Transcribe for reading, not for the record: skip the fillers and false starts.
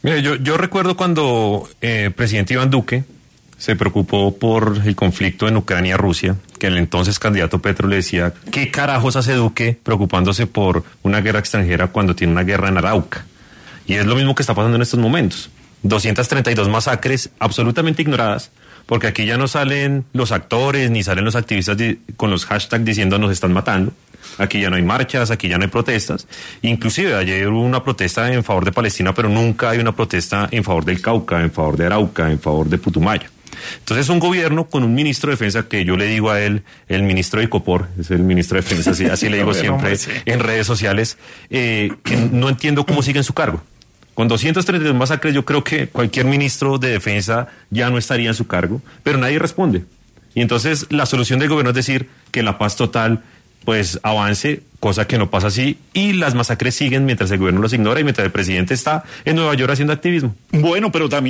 Mire, yo recuerdo cuando presidente Iván Duque se preocupó por el conflicto en Ucrania-Rusia, que el entonces candidato Petro le decía, ¿qué carajos hace Duque preocupándose por una guerra extranjera cuando tiene una guerra en Arauca? Y es lo mismo que está pasando en estos momentos. 232 masacres absolutamente ignoradas, porque aquí ya no salen los actores ni salen los activistas con los hashtags diciendo nos están matando. Aquí ya no hay marchas, aquí ya no hay protestas. Inclusive ayer hubo una protesta en favor de Palestina, pero nunca hay una protesta en favor del Cauca, en favor de Arauca, en favor de Putumayo. Entonces un gobierno con un ministro de defensa que yo le digo a él, el ministro de Icopor, es el ministro de defensa, así le digo siempre en redes sociales, que no entiendo cómo sigue en su cargo. Con 232 masacres yo creo que cualquier ministro de defensa ya no estaría en su cargo, pero nadie responde. Y entonces la solución del gobierno es decir que la paz total pues avance, cosa que no pasa así, y las masacres siguen mientras el gobierno los ignora y mientras el presidente está en Nueva York haciendo activismo. Bueno, pero también